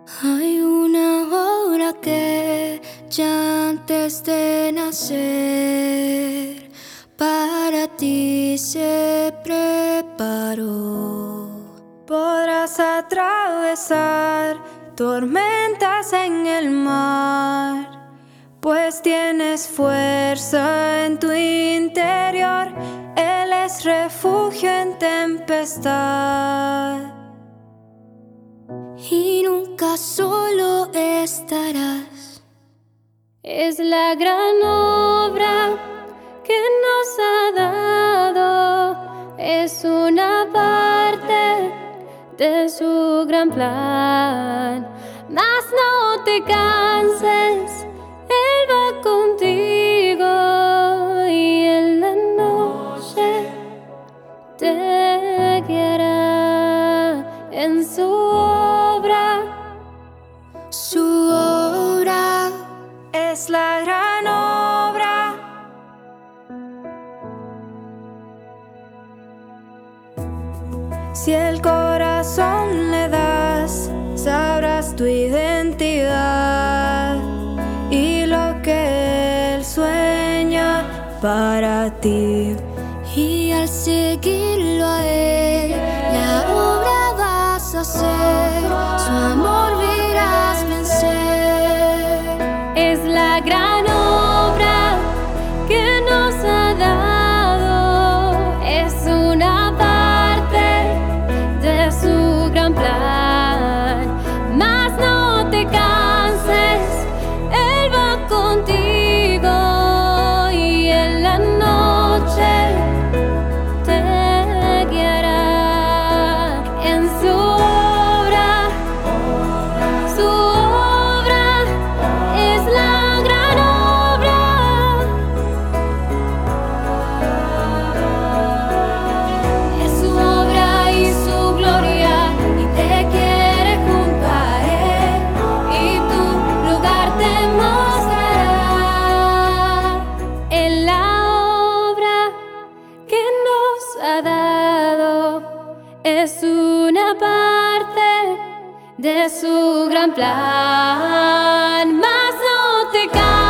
Hay una hora que ya antes de nacer para ti se preparó. Podrás atravesar tormentas en el mar, pues tienes fuerza en tu interior. Él es refugio en tempestad. Y nunca solo estarás. Es la gran obra que nos ha dado. Es una parte de su gran plan. Mas no te canses, Él va contigo, y en la noche te guiará en su obra. Su obra es la gran obra. Si el corazón le das, sabrás tu identidad y lo que Él sueña para ti. Y al seguirlo a Él, la obra vas a hacer, su amor verás vencer. Es la gran obra que nos ha dado, es una parte de su gran plan. Mas no te canses, Él va contigo, y en la noche te guiará en su obra. Su obra es la gran obra. Es su obra y su gloria, y te quiere junto a Él, y tu lugar te mostrará. En la obra que nos ha dado, es una parte de su gran plan. Mas no te canses.